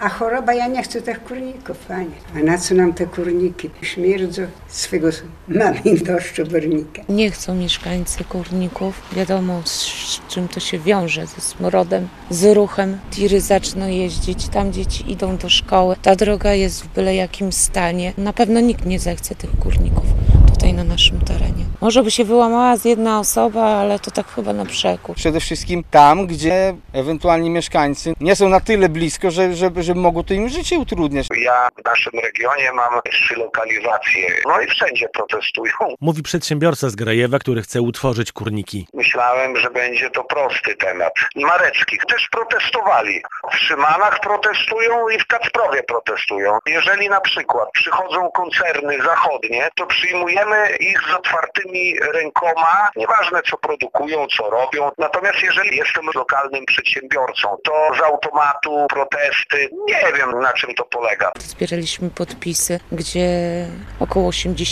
A choroba, ja nie chcę tych kurników, panie. A na co nam te kurniki? Śmierdzą swego mamy dość obornika. Nie chcą mieszkańcy kurników. Wiadomo, z czym to się wiąże, ze smrodem, z ruchem. Tiry zaczną jeździć, tam dzieci idą do szkoły. Ta droga jest w byle jakim stanie. Na pewno nikt nie zechce tych kurników tutaj na naszym terenie. Może by się wyłamała z jedna osoba, ale to tak chyba na przekór. Przede wszystkim tam, gdzie ewentualnie mieszkańcy nie są na tyle blisko, żeby mogło to im życie utrudniać. Ja w naszym regionie mam 3 lokalizacje, no i wszędzie protestują. Mówi przedsiębiorca z Grajewa, który chce utworzyć kurniki. Myślałem, że będzie to prosty temat. Mareckich też protestowali. W Szymanach protestują i w Kacprowie protestują. Jeżeli na przykład przychodzą koncerny zachodnie, to przyjmujemy ich z otwartymi rękoma, nieważne co produkują, co robią. Natomiast jeżeli jestem lokalnym przedsiębiorcą, to z automatu protesty, nie wiem na czym to polega. Zbieraliśmy podpisy, gdzie około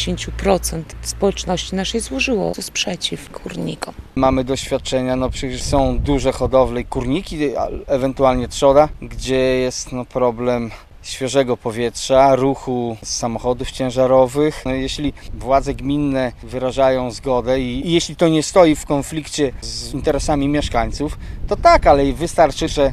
80% społeczności naszej złożyło sprzeciw kurnikom. Mamy doświadczenia, przecież są duże hodowle i kurniki, ewentualnie trzoda, gdzie jest problem świeżego powietrza, ruchu z samochodów ciężarowych. Jeśli władze gminne wyrażają zgodę i jeśli to nie stoi w konflikcie z interesami mieszkańców, to tak, ale wystarczy, że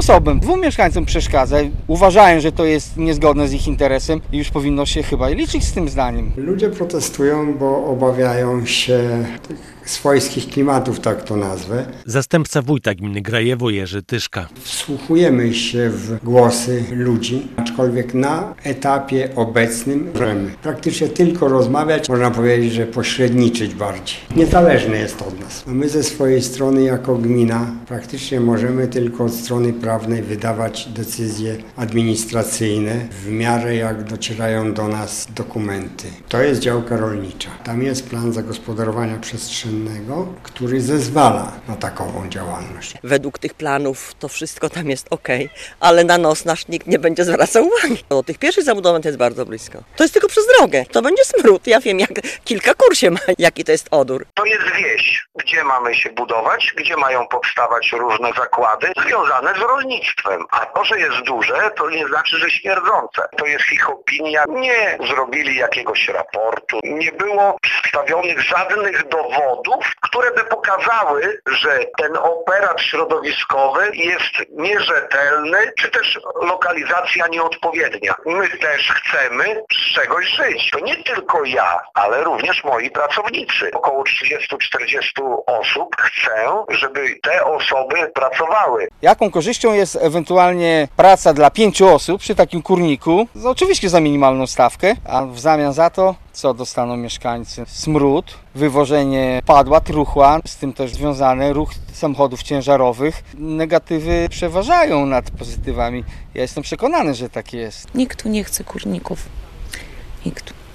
2 mieszkańcom przeszkadza, uważają, że to jest niezgodne z ich interesem i już powinno się chyba liczyć z tym zdaniem. Ludzie protestują, bo obawiają się tych swojskich klimatów, tak to nazwę. Zastępca wójta gminy Grajewo Jerzy Tyszka. Wsłuchujemy się w głosy ludzi, aczkolwiek na etapie obecnym możemy praktycznie tylko rozmawiać, można powiedzieć, że pośredniczyć bardziej. Niezależne jest od nas. My ze swojej strony jako gmina praktycznie możemy tylko od strony prawnej wydawać decyzje administracyjne w miarę jak docierają do nas dokumenty. To jest działka rolnicza. Tam jest plan zagospodarowania przestrzennego, który zezwala na takową działalność. Według tych planów to wszystko tam jest okej, ale na nos nasz nikt nie będzie zwracał uwagi. Do tych pierwszych zabudowań to jest bardzo blisko. To jest tylko przez drogę. To będzie smród. Ja wiem, jak kilka kur się ma, jaki to jest odór. To jest wieś, gdzie mamy się budować, gdzie mają powstawać różne zakłady związane z rolnictwem. A to, że jest duże, to nie znaczy, że śmierdzące. To jest ich opinia. Nie zrobili jakiegoś raportu. Nie było przedstawionych żadnych dowodów, które by pokazały, że ten operat środowiskowy jest nierzetelny, czy też lokalizacja nieodpowiednia. My też chcemy z czegoś żyć. To nie tylko ja, ale również moi pracownicy. Około 30-40 osób chcę, żeby te osoby pracowały. Jaką korzyścią jest ewentualnie praca dla 5 osób przy takim kurniku? Oczywiście za minimalną stawkę, a w zamian za to co dostaną mieszkańcy? Smród, wywożenie padła, truchła, z tym też związany ruch samochodów ciężarowych. Negatywy przeważają nad pozytywami. Ja jestem przekonany, że tak jest. Nikt tu nie chce kurników. Nikt.